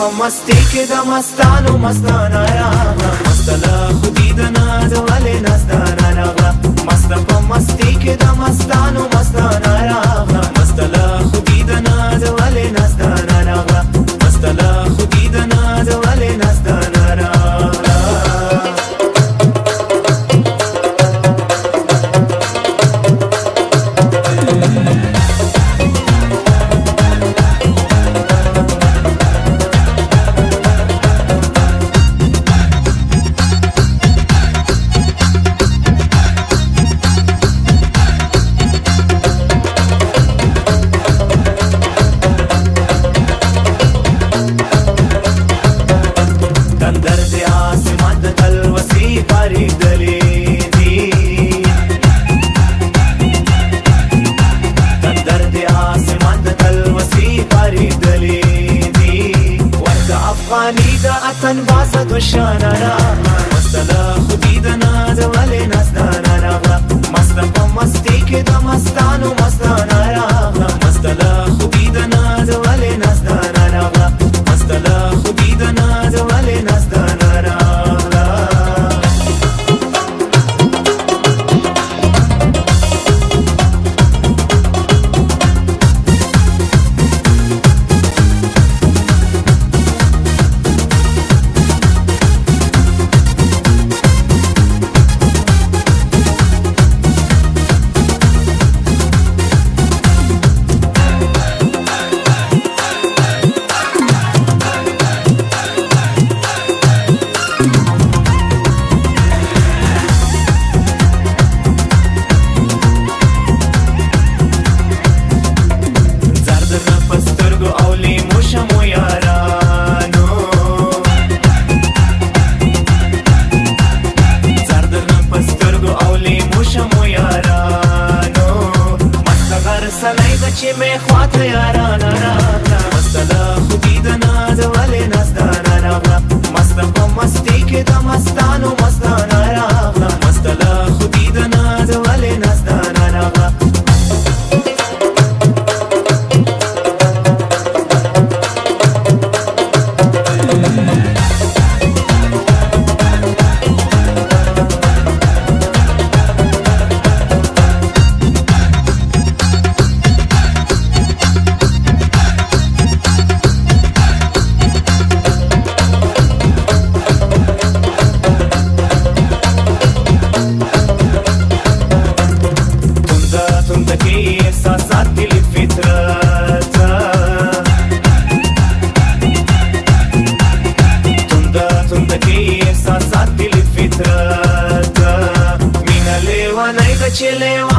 په مستی کې د مستانو مستانه راغله مست له خودي د ناز ولې نستانه راغله مست په مستی کې د مستانو مستانه راغله مست له خودي د ناز ولې نستانه راغله مست له خودي د ناز ولې نستانه راغله اتن بازه دوشانه راغله مست له خودي د ناز ولې نستانه راغله مست په مستی کې د مستانو مستانه راغله مست له خودي د ناز ولې نستانه راغله مست له خودي د ناز ولې نستانه راغله چې مې خواته یارانه راغله مست له خودي د ناز ولې نستانه راغله مست په مستی کې د مستانو مستانه راغله مست له خودي د ناز ولې نستانه راغله چې لیوانه